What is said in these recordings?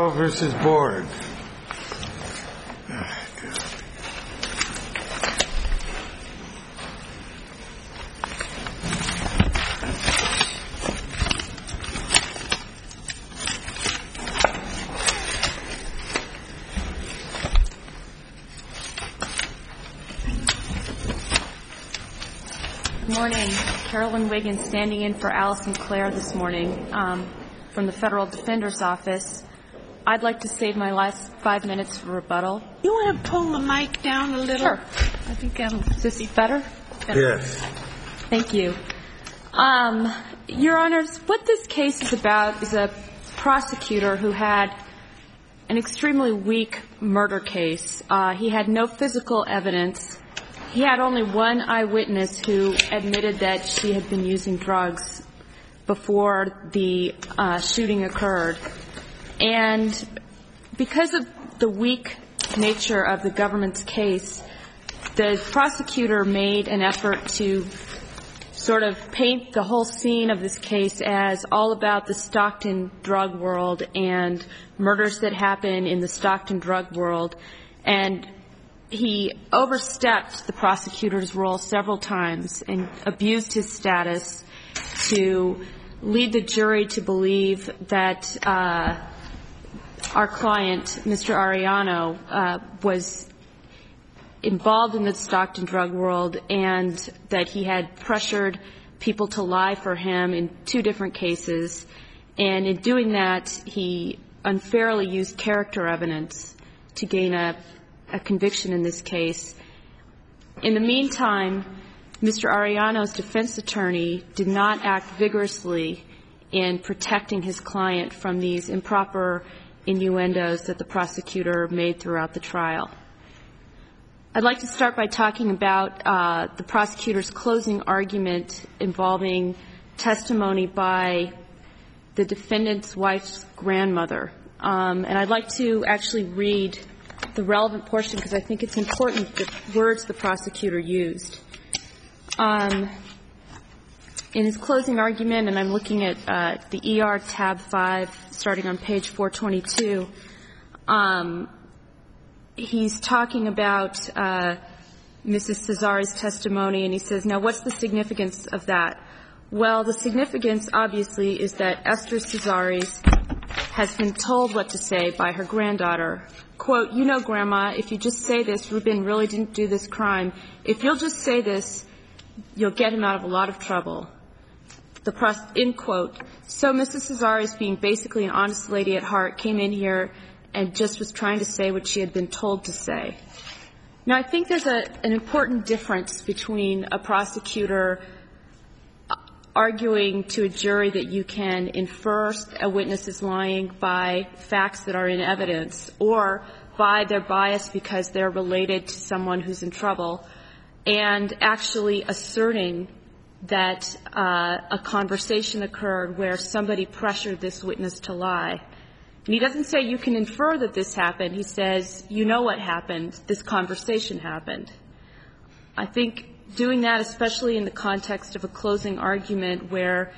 Ariano versus Board. Good morning. Carolyn Wiggins standing in for Allison Clare this morning from the Federal Defender's Office. I'd like to save my last 5 minutes for rebuttal. You want to pull the mic down a little? Sure. I think that'll... Is this better? Yes. Thank you. Your Honors, what this case is about is a prosecutor who had an extremely weak murder case. He had no physical evidence. He had only one eyewitness who admitted that she had been using drugs before the shooting occurred. And because of the weak nature of the government's case, the prosecutor made an effort to sort of paint the whole scene of this case as all about the Stockton drug world and murders that happen in the Stockton drug world. And he overstepped the prosecutor's role several times and abused his status to lead the jury to believe that our client, Mr. Ariano, was involved in the Stockton drug world and that he had pressured people to lie for him in 2 different cases. And in doing that, he unfairly used character evidence to gain a conviction in this case. In the meantime, Mr. Ariano's defense attorney did not act vigorously in protecting his client from these improper innuendos that the prosecutor made throughout the trial. I'd like to start by talking about the prosecutor's closing argument involving testimony by the defendant's wife's grandmother. And I'd like to actually read the relevant portion because I think it's important, the words the prosecutor used. In his closing argument, and I'm looking at the ER tab 5, starting on page 422, he's talking about Mrs. Cesare's testimony, and he says, now what's the significance of that? Well, the significance, obviously, is that Esther Cesares has been told what to say by her granddaughter. Quote, you know, Grandma, if you just say this, Ruben really didn't do this crime. If you'll just say this, you'll get him out of a lot of trouble. End quote. So Mrs. Cesares, being basically an honest lady at heart, came in here and just was trying to say what she had been told to say. Now, I think there's an important difference between a prosecutor arguing to a jury that you can infer a witness is lying by facts that are in evidence or by their bias because they're related to someone who's in trouble, and actually asserting that a conversation occurred where somebody pressured this witness to lie. And he doesn't say you can infer that this happened. He says, you know what happened. This conversation happened. I think doing that, especially in the context of a closing argument where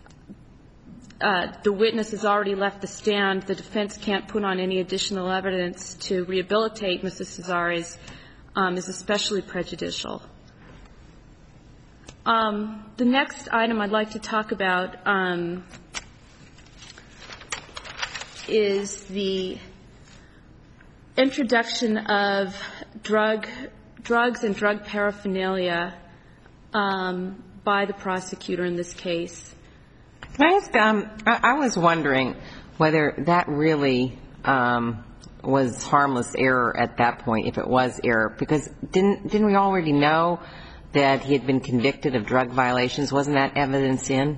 the witness has already left the stand, the defense can't put on any additional evidence to rehabilitate Mrs. Cesares, is especially prejudicial. The next item I'd like to talk about is the introduction of drugs and drug paraphernalia by the prosecutor in this case. Can I ask, I was wondering whether that really was harmless error at that point, if it was error, because didn't we already know that he had been convicted of drug violations? Wasn't that evidence in?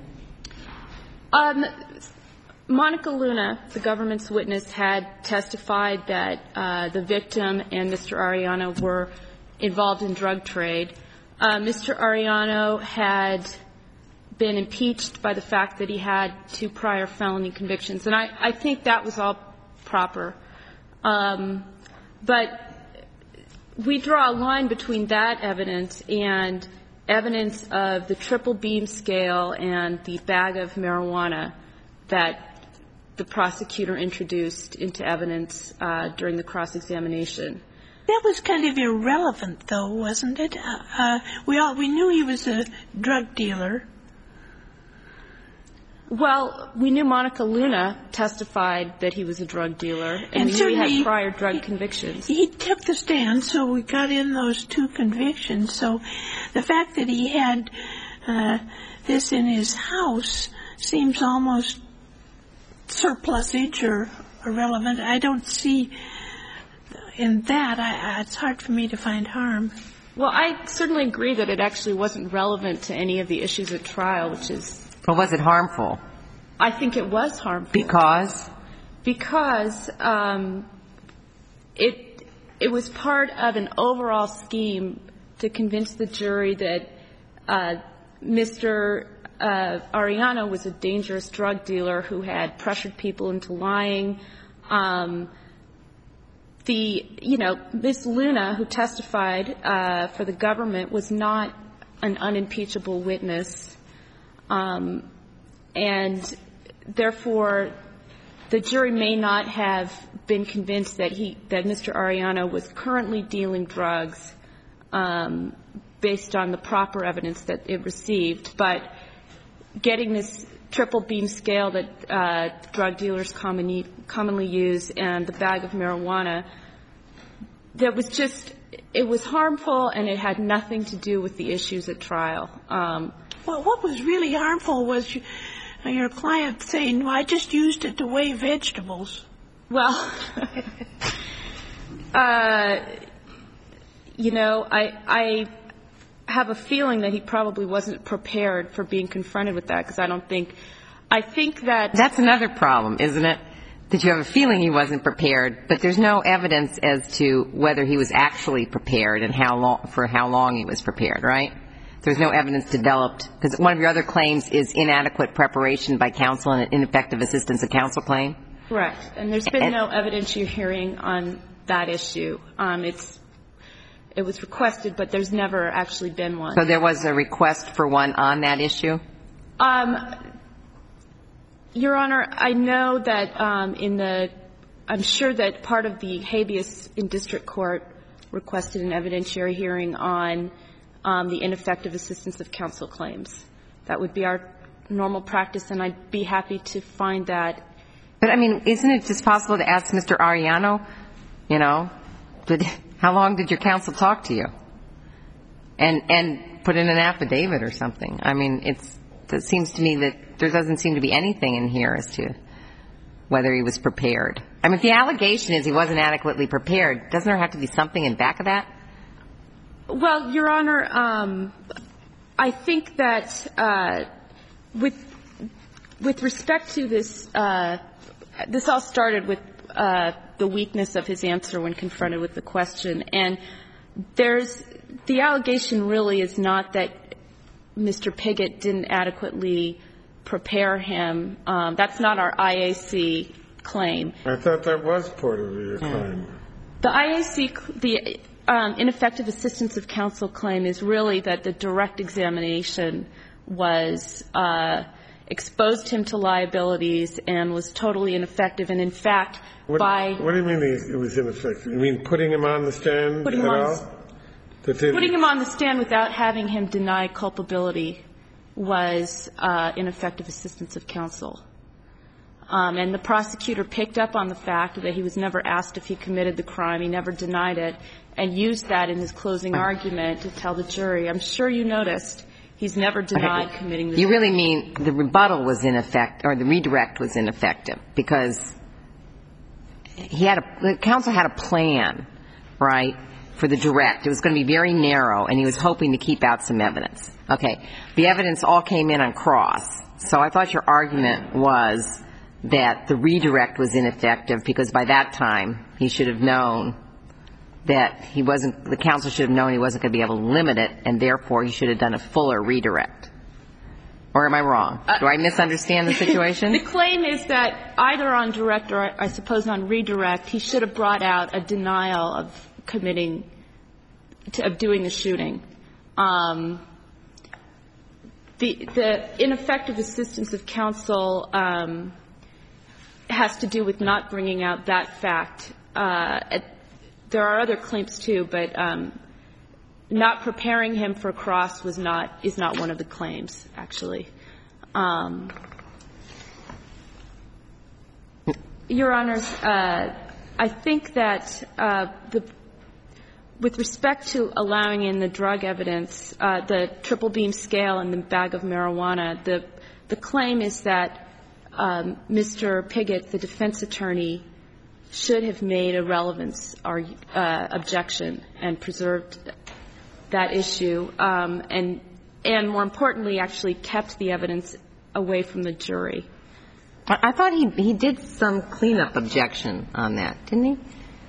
Monica Luna, the government's witness, had testified that the victim and Mr. Ariano were involved in drug trade. Mr. Ariano had been impeached by the fact that he had 2 prior felony convictions, and I think that was all proper. But we draw a line between that evidence and evidence of the triple beam scale and the bag of marijuana that the prosecutor introduced into evidence during the cross-examination. That was kind of irrelevant, though, wasn't it? We knew he was a drug dealer. Well, we knew Monica Luna testified that he was a drug dealer, and we knew he had prior drug convictions. He took the stand, so we got in those 2 convictions. So the fact that he had this in his house seems almost surplusage or irrelevant. I don't see in that. It's hard for me to find harm. Well, I certainly agree that it actually wasn't relevant to any of the issues at trial, which is... But was it harmful? I think it was harmful. Because? Because it was part of an overall scheme to convince the jury that Mr. Arellano was a dangerous drug dealer who had pressured people into lying. Ms. Luna, who testified for the government, was not an unimpeachable witness. And therefore, the jury may not have been convinced that Mr. Arellano was currently dealing drugs based on the proper evidence that it received. But getting this triple beam scale that drug dealers commonly use and the bag of marijuana, it was harmful, and it had nothing to do with the issues at trial. Well, what was really harmful was your client saying, well, I just used it to weigh vegetables. Well, I have a feeling that he probably wasn't prepared for being confronted with that, because I think that... That's another problem, isn't it? That you have a feeling he wasn't prepared, but there's no evidence as to whether he was actually prepared and for how long he was prepared, right? There's no evidence developed, because one of your other claims is inadequate preparation by counsel and an ineffective assistance of counsel claim. Correct. And there's been no evidence you're hearing on that issue. It was requested, but there's never actually been one. So there was a request for one on that issue? Your Honor, I know that I'm sure that part of the habeas in district court requested an evidentiary hearing on the ineffective assistance of counsel claims. That would be our normal practice, and I'd be happy to find that. But, I mean, isn't it just possible to ask Mr. Arellano, how long did your counsel talk to you? And put in an affidavit or something. I mean, it seems to me that there doesn't seem to be anything in here as to whether he was prepared. I mean, if the allegation is he wasn't adequately prepared, doesn't there have to be something in back of that? Well, Your Honor, I think that with respect to this, this all started with the weakness of his answer when confronted with the question. And the allegation really is not that Mr. Piggott didn't adequately prepare him. That's not our IAC claim. I thought that was part of your claim. The IAC, the ineffective assistance of counsel claim is really that the direct examination was exposed him to liabilities and was totally ineffective. And in fact, What do you mean it was ineffective? You mean putting him on the stand at all? Putting him on the stand without having him deny culpability was ineffective assistance of counsel. And the prosecutor picked up on the fact that he was never asked if he committed the crime. He never denied it, and used that in his closing argument to tell the jury, I'm sure you noticed he's never denied committing the crime. You really mean the rebuttal was ineffective, or the redirect was ineffective, because the counsel had a plan, right, for the direct. It was going to be very narrow, and he was hoping to keep out some evidence. Okay. The evidence all came in on cross. So I thought your argument was that the redirect was ineffective because by that time he should have known that the counsel should have known he wasn't going to be able to limit it, and therefore he should have done a fuller redirect. Or am I wrong? Do I misunderstand the situation? The claim is that either on direct or I suppose on redirect, he should have brought out a denial of doing the shooting. The ineffective assistance of counsel has to do with not bringing out that fact. There are other claims, too, but not preparing him for cross is not one of the claims, actually. Your Honors, I think that with respect to allowing in the drug evidence, the triple beam scale and the bag of marijuana, the claim is that Mr. Piggott, the defense attorney, should have made a relevance objection and preserved that issue, and more importantly, actually kept the evidence away from the jury. I thought he did some cleanup objection on that, didn't he?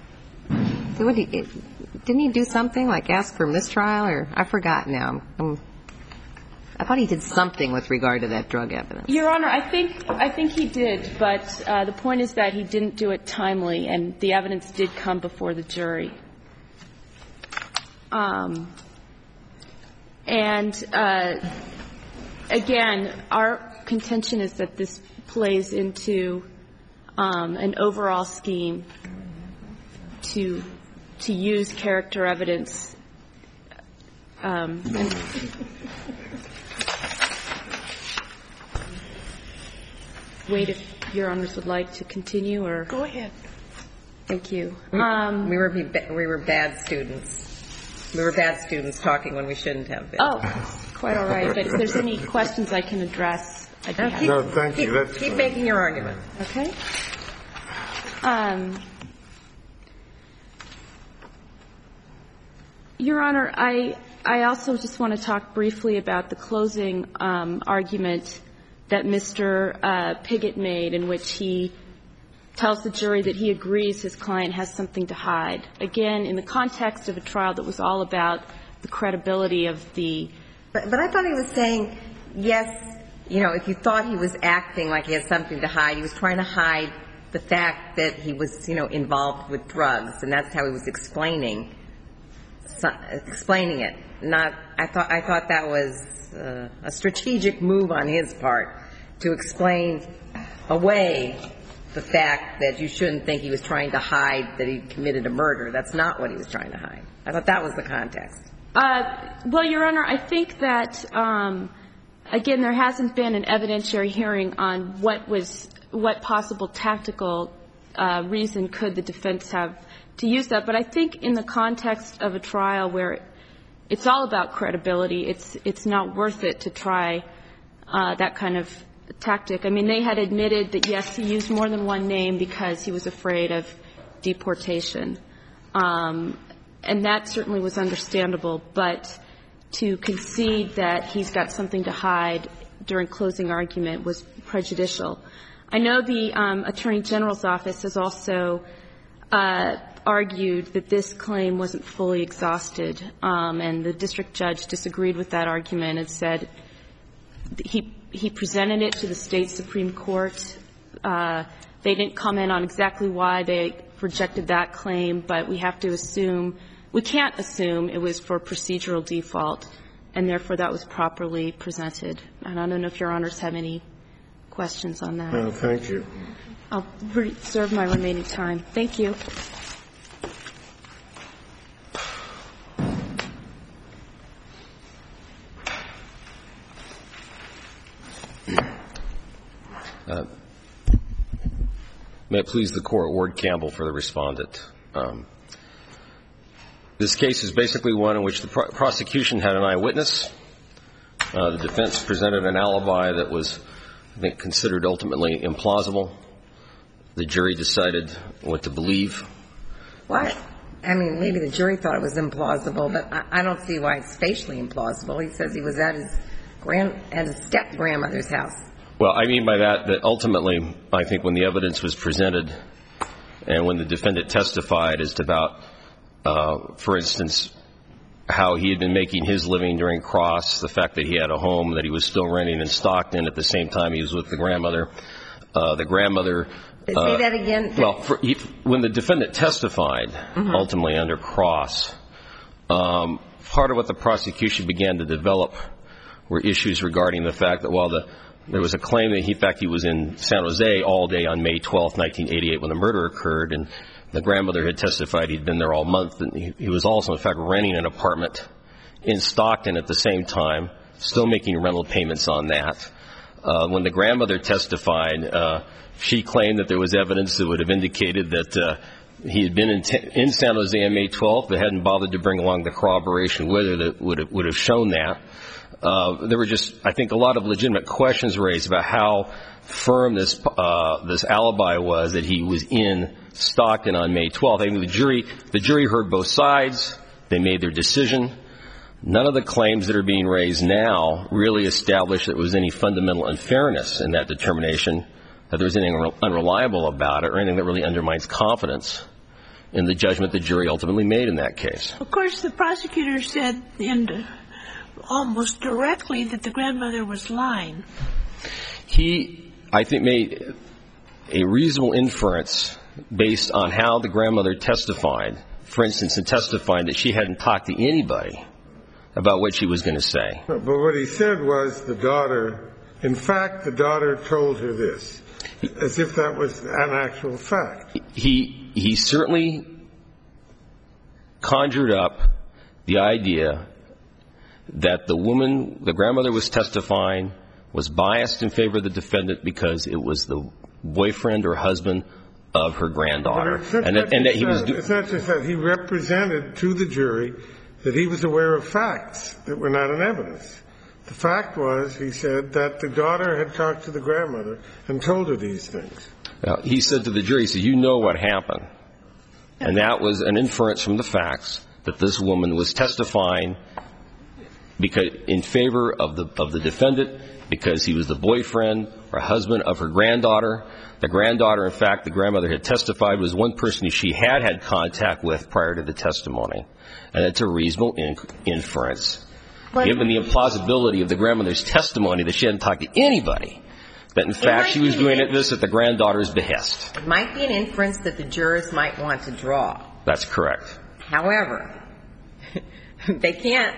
Didn't he do something like ask for mistrial, or I forgot now. I thought he did something with regard to that drug evidence. Your Honor, I think he did, but the point is that he didn't do it timely, and the evidence did come before the jury. Again, our contention is that this plays into an overall scheme to use character evidence. Wait, if Your Honors would like to continue, or go ahead. Thank you. We were bad students. We were bad students talking when we shouldn't have been. Oh, quite all right. But if there's any questions I can address, I'd be happy. No, thank you. Keep making your argument. Okay. Your Honor, I also just want to talk briefly about the closing argument that Mr. Piggott made, in which he tells the jury that he agrees his client has something to hide. Again, in the context of a trial that was all about the credibility of the But I thought he was saying, yes, you know, if you thought he was acting like he had something to hide, he was trying to hide the fact that he was, you know, involved with drugs, and that's how he was explaining it. I thought that was a strategic move on his part to explain away the fact that you shouldn't think he was trying to hide that he committed a murder. That's not what he was trying to hide. I thought that was the context. Well, Your Honor, I think that, again, there hasn't been an evidentiary hearing on what possible tactical reason could the defense have to use that. But I think in the context of a trial where it's all about credibility, it's not worth it to try that kind of tactic. I mean, they had admitted that, yes, he used more than one name because he was afraid of deportation. And that certainly was understandable. But to concede that he's got something to hide during closing argument was prejudicial. I know the Attorney General's office has also argued that this claim wasn't fully exhausted, and the district judge disagreed with that argument and said he presented it to the state Supreme Court. They didn't comment on exactly why they rejected that claim, but we have to assume we can't assume it was for procedural default, and therefore that was properly presented. And I don't know if Your Honors have any questions on that. No, thank you. I'll reserve my remaining time. Thank you. May it please the Court, Ward Campbell for the respondent. This case is basically one in which the prosecution had an eyewitness. The defense presented an alibi that was, I think, considered ultimately implausible. The jury decided what to believe. What? I mean, maybe the jury thought it was implausible, but I don't see why it's facially implausible. He says he was at his step-grandmother's house. Well, I mean by that ultimately, I think when the evidence was presented and when the defendant testified as to about, for instance, how he had been making his living during cross, the fact that he had a home that he was still renting in Stockton at the same time he was with the grandmother. The grandmother... Say that again. Well, when the defendant testified, ultimately under cross, part of what the prosecution began to develop were issues regarding the fact that while There was a claim that, in fact, he was in San Jose all day on May 12th, 1988, when the murder occurred, and the grandmother had testified he'd been there all month, and he was also, in fact, renting an apartment in Stockton at the same time, still making rental payments on that. When the grandmother testified, she claimed that there was evidence that would have indicated that he had been in San Jose on May 12th, but hadn't bothered to bring along the corroboration with her that would have shown that. There were just, I think, a lot of legitimate questions raised about how firm this alibi was that he was in Stockton on May 12th. I mean, the jury heard both sides. They made their decision. None of the claims that are being raised now really establish that there was any fundamental unfairness in that determination, that there was anything unreliable about it, or anything that really undermines confidence in the judgment the jury ultimately made in that case. Of course, the prosecutor said almost directly that the grandmother was lying. He, I think, made a reasonable inference based on how the grandmother testified. For instance, in testifying that she hadn't talked to anybody about what she was going to say. But what he said was the daughter told her this, as if that was an actual fact. He certainly conjured up the idea that the grandmother was testifying, was biased in favor of the defendant because it was the boyfriend or husband of her granddaughter. It's not just that. He represented to the jury that he was aware of facts that were not in evidence. The fact was, he said, that the daughter had talked to the grandmother and told her these things. Now, he said to the jury, he said, you know what happened. And that was an inference from the facts that this woman was testifying in favor of the defendant because he was the boyfriend or husband of her granddaughter. The granddaughter, in fact, the grandmother had testified, was one person she had contact with prior to the testimony. And it's a reasonable inference, given the implausibility of the grandmother's testimony that she hadn't talked to anybody, that in fact she was doing this at the granddaughter's behest. It might be an inference that the jurors might want to draw. That's correct. However, they can't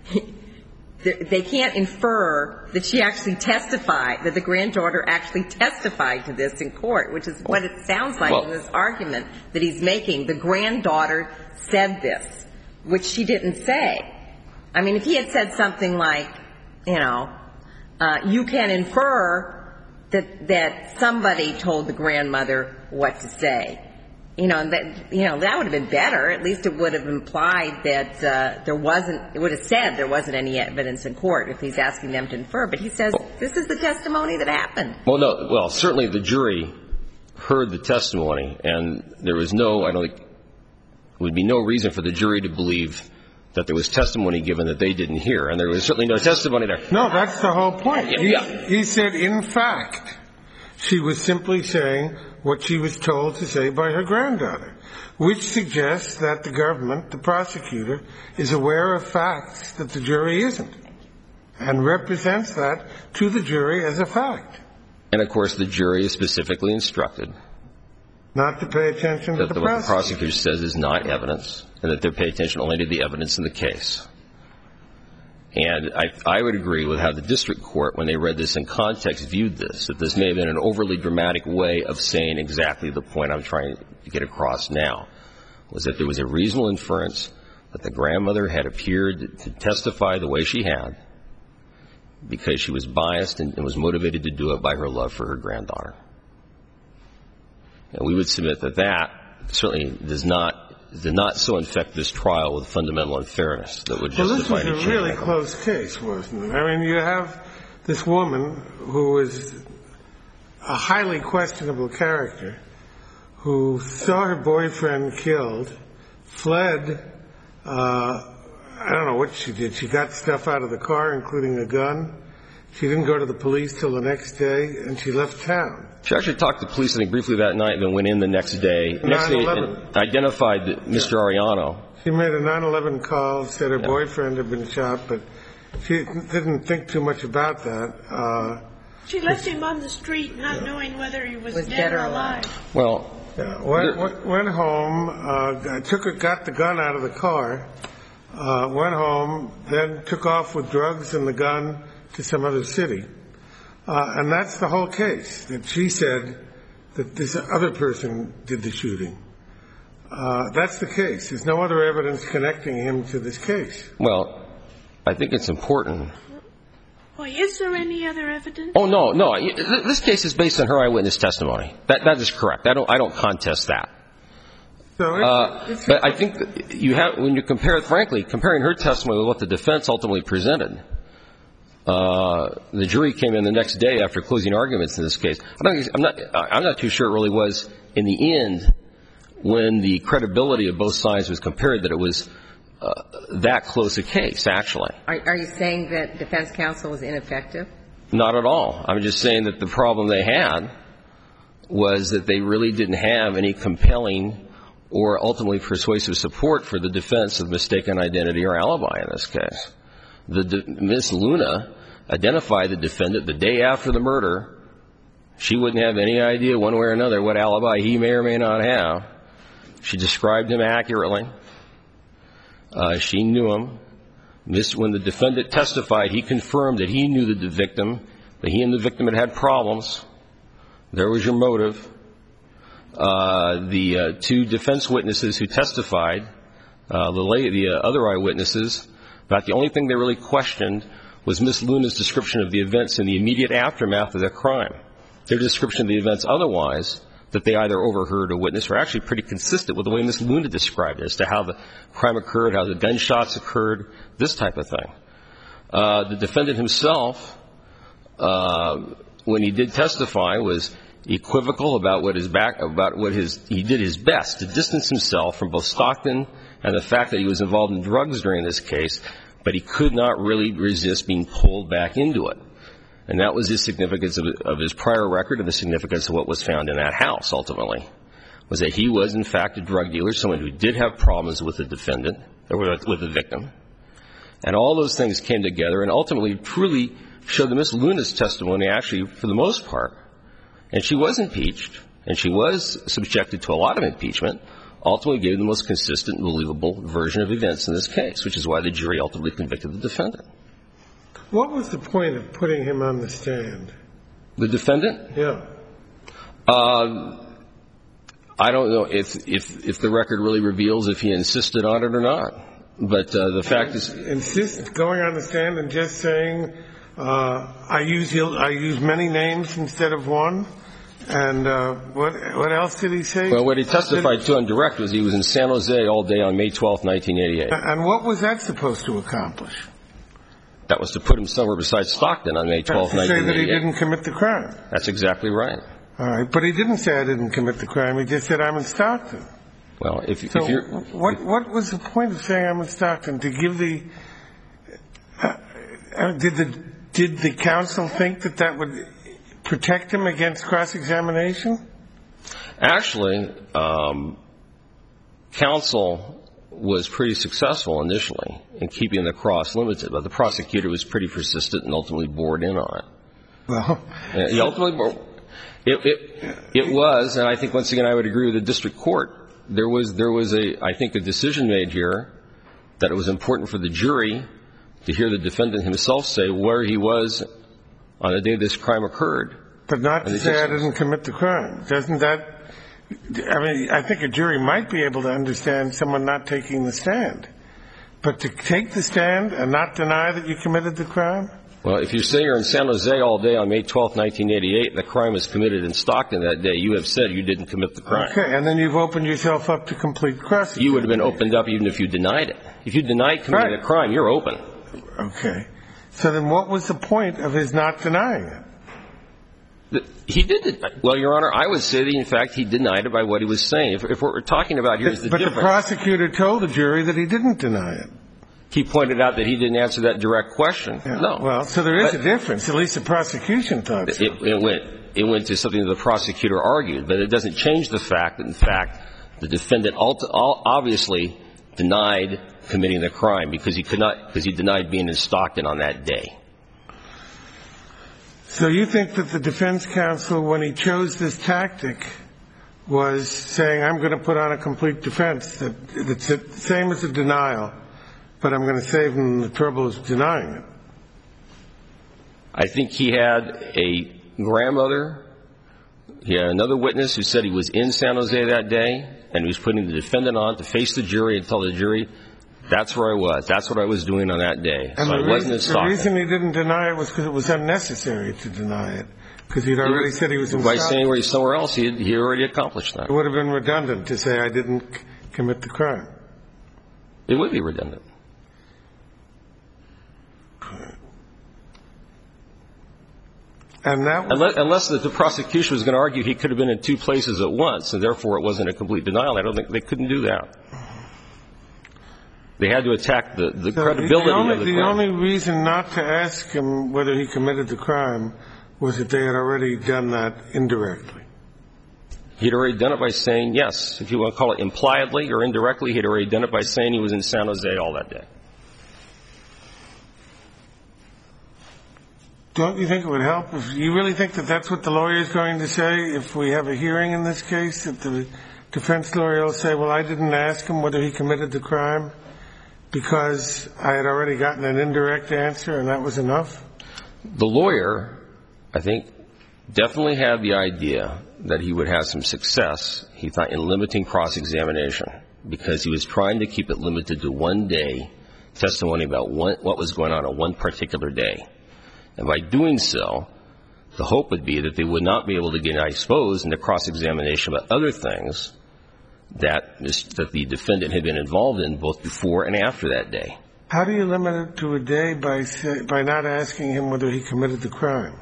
infer that she actually testified, that the granddaughter actually testified to this in court, which is what it sounds like in this argument that he's making. The granddaughter said this, which she didn't say. I mean, if he had said something like, you can infer that somebody told the grandmother what to say, that would have been better. At least it would have implied that it would have said there wasn't any evidence in court if he's asking them to infer. But he says, this is the testimony that happened. Well, certainly the jury heard the testimony, and there was would be no reason for the jury to believe that there was testimony given that they didn't hear. And there was certainly no testimony there. No, that's the whole point. Yeah. He said, in fact, she was simply saying what she was told to say by her granddaughter, which suggests that the government, the prosecutor, is aware of facts that the jury isn't, and represents that to the jury as a fact. And, of course, the jury is specifically instructed not to pay attention to the prosecutor. What the prosecutor says is not evidence, and that they pay attention only to the evidence in the case. And I would agree with how the district court, when they read this in context, viewed this, that this may have been an overly dramatic way of saying exactly the point I'm trying to get across now, was that there was a reasonable inference that the grandmother had appeared to testify the way she had because she was biased and was motivated to do it by her love for her granddaughter. And we would submit that certainly did not so infect this trial with fundamental unfairness that would justify any change. Well, this was a really close case, wasn't it? I mean, you have this woman who is a highly questionable character who saw her boyfriend killed, fled. I don't know what she did. She got stuff out of the car, including a gun. She didn't go to the police till the next day, and she left town. She actually talked to the police, I think, briefly that night, and then went in the next day. Next day, identified Mr. Ariano. She made a 9/11 call, said her boyfriend had been shot, but she didn't think too much about that. She left him on the street, not knowing whether he was dead or alive. Well, went home, got the gun out of the car, went home, then took off with drugs and the gun to some other city. And that's the whole case, that she said that this other person did the shooting. That's the case. There's no other evidence connecting him to this case. Well, I think it's important. Well, is there any other evidence? Oh, no. This case is based on her eyewitness testimony. That is correct. I don't contest that. So but I think that you have, when you compare, frankly, comparing her testimony with what the defense ultimately presented, the jury came in the next day after closing arguments in this case. I'm not too sure it really was in the end, when the credibility of both sides was compared, that it was that close a case, actually. Are you saying that defense counsel was ineffective? Not at all. I'm just saying that the problem they had was that they really didn't have any compelling or ultimately persuasive support for the defense of mistaken identity or alibi in this case. Ms. Luna identified the defendant the day after the murder. She wouldn't have any idea one way or another what alibi he may or may not have. She described him accurately. She knew him. When the defendant testified, he confirmed that he knew the victim, that he and the victim had problems. There was your motive. The two defense witnesses who testified, the other eyewitnesses, about the only thing they really questioned was Ms. Luna's description of the events in the immediate aftermath of the crime. Their description of the events otherwise, that they either overheard or witnessed, were actually pretty consistent with the way Ms. Luna described it, as to how the crime occurred, how the gunshots occurred, this type of thing. The defendant himself, when he did testify, was equivocal about he did his best to distance himself from both Stockton and the fact that he was involved in drugs during this case, but he could not really resist being pulled back into it. And that was the significance of his prior record and the significance of what was found in that house, ultimately, was that he was, in fact, a drug dealer, someone who did have problems with the defendant, or with the victim. And all those things came together and ultimately truly showed that Ms. Luna's testimony actually, for the most part, and she was impeached, and she was subjected to a lot of impeachment, ultimately gave the most consistent and believable version of events in this case, which is why the jury ultimately convicted the defendant. what was the point of putting him on the stand? The defendant? Yeah. I don't know if the record really reveals if he insisted on it or not. But the fact is, going on the stand and just saying, I use many names instead of one. And what else did he say? Well, what he testified to on direct was he was in San Jose all day on May 12th, 1988. And what was that supposed to accomplish? That was to put him somewhere besides Stockton on May 12th, 1988. To say that he didn't commit the crime. That's exactly right. All right. But he didn't say I didn't commit the crime. He just said I'm in Stockton. Well, if so you're... What was the point of saying I'm in Stockton? To give the... Did the counsel think that would protect him against cross-examination? Actually, counsel was pretty successful initially in keeping the cross limited, but the prosecutor was pretty persistent and ultimately bored in on it. Well... He ultimately... It was, and I think once again I would agree with the district court, there was I think a decision made here that it was important for the jury to hear the defendant himself say where he was on the day this crime occurred. But not to say I didn't commit the crime. Doesn't that... I mean, I think a jury might be able to understand someone not taking the stand. But to take the stand and not deny that you committed the crime? Well, if you say you're in San Jose all day on May 12th, 1988, and the crime was committed in Stockton that day, you have said you didn't commit the crime. Okay, and then you've opened yourself up to complete cross-examination. You would have been opened up even if you denied it. If you denied committing a crime, you're open. Okay. So then what was the point of his not denying it? He did. Well, Your Honor, I would say that, in fact, he denied it by what he was saying. If what we're talking about here is the difference. But the prosecutor told the jury that he didn't deny it. He pointed out that he didn't answer that direct question. Yeah. No. Well, so there is a difference. At least the prosecution thought so. It went to something that the prosecutor argued, but it doesn't change the fact that, in fact, the defendant obviously denied committing the crime because he denied being in Stockton on that day. So you think that the defense counsel, when he chose this tactic, was saying, I'm going to put on a complete defense, that it's the same as a denial, but I'm going to save him the trouble of denying it? I think he had a grandmother. He had another witness who said he was in San Jose that day, and he was putting the defendant on to face the jury and tell the jury, that's where I was. That's what I was doing on that day. And so I wasn't in Stockton. The reason he didn't deny it was because it was unnecessary to deny it, because he'd already said he was in Stockton. By saying where he's somewhere else, he already accomplished that. It would have been redundant to say I didn't commit the crime. It would be redundant. And that was, unless the prosecution was going to argue he could have been in two places at once, and therefore it wasn't a complete denial. I don't think they couldn't do that. They had to attack the credibility of the crime. The only reason not to ask him whether he committed the crime was that they had already done that indirectly. He'd already done it by saying yes. If you want to call it impliedly or indirectly, he'd already done it by saying he was in San Jose all that day. Don't you think it would help? If you really think that that's what the lawyer is going to say if we have a hearing in this case, that the defense lawyer will say, well, I didn't ask him whether he committed the crime because I had already gotten an indirect answer and that was enough? The lawyer, I think, definitely had the idea that he would have some success, he thought, in limiting cross-examination because he was trying to keep it limited to one day testimony about what was going on one particular day. And by doing so, the hope would be that they would not be able to get exposed into cross-examination about other things that the defendant had been involved in both before and after that day. How do you limit it to a day by not asking him whether he committed the crime?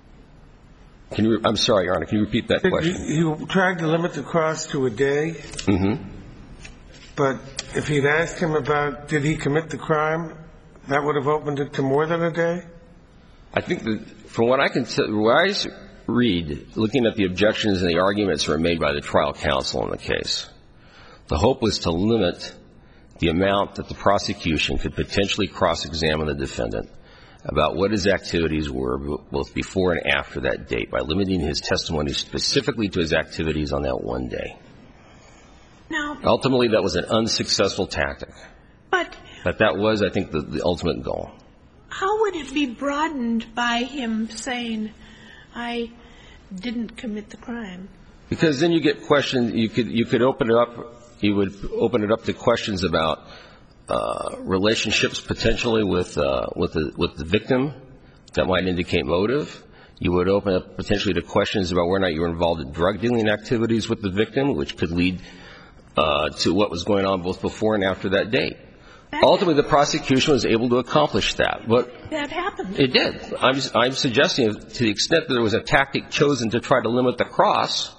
I'm sorry, Your Honor, can you repeat that question? You tried to limit the cross to a day? Mm-hmm. But if he'd asked him about did he commit the crime, that would have opened it to more than a day? I think that from what I can what I read, looking at the objections and the arguments that were made by the trial counsel in the case, the hope was to limit the amount that the prosecution could potentially cross-examine the defendant about what his activities were both before and after that date by limiting his testimony specifically to his activities on that one day. Now, ultimately, that was an unsuccessful tactic. But that was, I think, the ultimate goal. How would it be broadened by him saying, I didn't commit the crime? Because then you get questions, you could open it up, you would open it up to questions about relationships potentially with the victim that might indicate motive. You would open up potentially to questions about whether or not you were involved in drug dealing activities with the victim, which could lead to what was going on both before and after that date. Ultimately, the prosecution was able to accomplish that. But that happened. It did. I'm suggesting to the extent that there was a tactic chosen to try to limit the cross,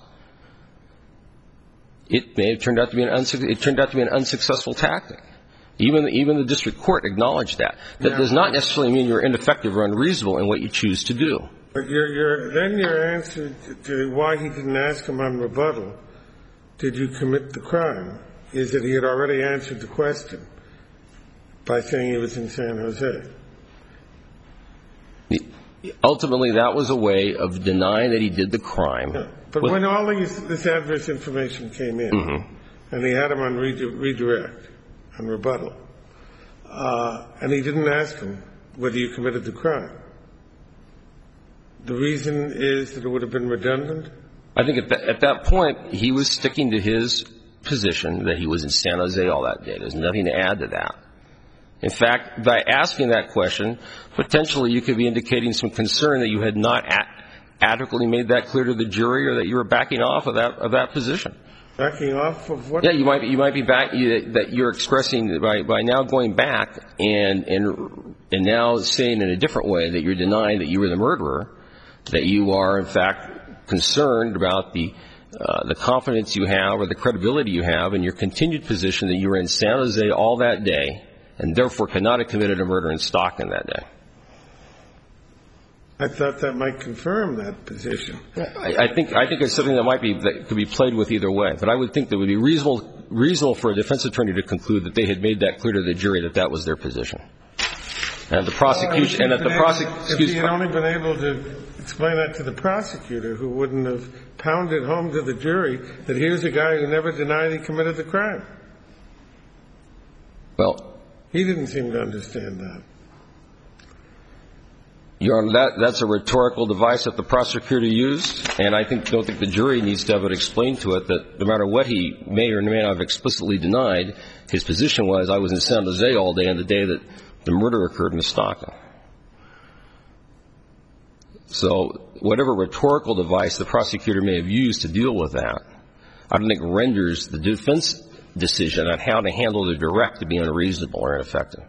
it may have turned out to be an unsuccessful tactic. Even the district court acknowledged that. That does not necessarily mean you're ineffective or unreasonable in what you choose to do. But then your answer to why he didn't ask him on rebuttal, did you commit the crime, is that he had already answered the question by saying he was in San Jose. Ultimately, that was a way of denying that he did the crime. Yeah. But when all this adverse information came in, mm-hmm. and he had him on redirect, on rebuttal, and he didn't ask him whether you committed the crime, the reason is that it would have been redundant? I think at that point, he was sticking to his position that he was in San Jose all that day. There's nothing to add to that. In fact, by asking that question, potentially you could be indicating some concern that you had not adequately made that clear to the jury, or that you were backing off of that position. Backing off of what? Yeah, you might be back. That you're expressing by now going back and now saying in a different way that you're denying that you were the murderer, that you are in fact concerned about the confidence you have or the credibility you have in your continued position that you were in San Jose all that day, and therefore could not have committed a murder in Stockton that day. I thought that might confirm that position. I think it's something that could be played with either way. But I would think that it would be reasonable for a defense attorney to conclude that they had made that clear to the jury that was their position. And the prosecution, if he had only been able to explain that to the prosecutor, who wouldn't have pounded home to the jury that here's a guy who never denied he committed the crime. Well, he didn't seem to understand that. Your Honor, that's a rhetorical device that the prosecutor used, and I don't think the jury needs to have it explained to it that no matter what he may or may not have explicitly denied, his position was, I was in San Jose all day on the day that the murder occurred in Estaca. So whatever rhetorical device the prosecutor may have used to deal with that, I don't think renders the defense decision on how to handle the direct to be unreasonable or ineffective.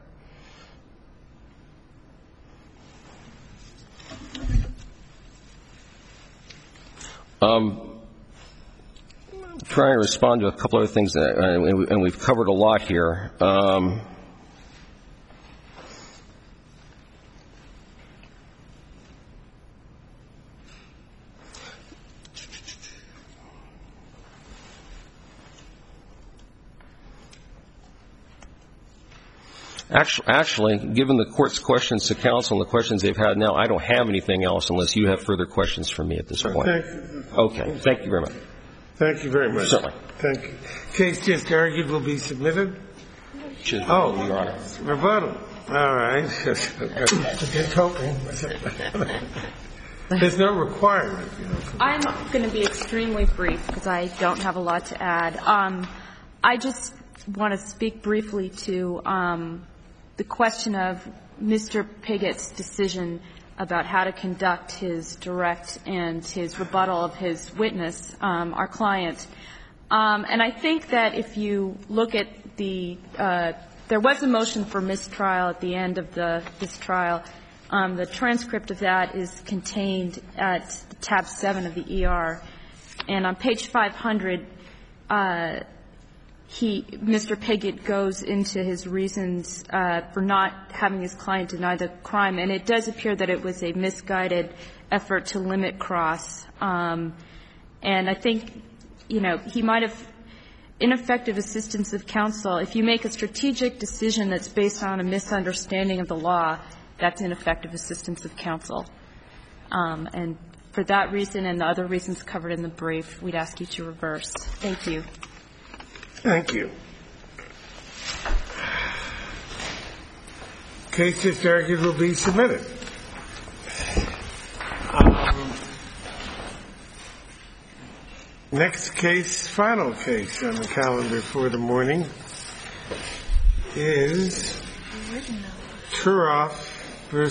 Trying to respond to a couple other things, and we've covered a lot here. Actually, given the court's questions to counsel and the questions they've had now, I don't have anything else unless you have further questions for me at this point. Okay. Thank you very much. Thank you very much. Certainly. Thank you. Case just argued will be submitted. Your Honor. Rebuttal. All right. Just hoping. There's no requirement. I'm going to be extremely brief because I don't have a lot to add. I just want to speak briefly to the question of Mr. Piggott's decision about how to conduct his direct and his rebuttal of his witness, our client. And I think that if you look at there was a motion for mistrial at the end of this trial. The transcript of that is contained at tab 7 of the ER. And on page 500, Mr. Piggott goes into his reasons for not having his client deny the crime, and it does appear that it was a misguided effort to limit cross. And I think, he might have ineffective assistance of counsel. If you make a strategic decision that's based on a misunderstanding of the law, that's ineffective assistance of counsel. And for that reason and the other reasons covered in the brief, we'd ask you to reverse. Thank you. Thank you. Case just argued will be submitted. Next case, final case on the calendar for the morning is Turoff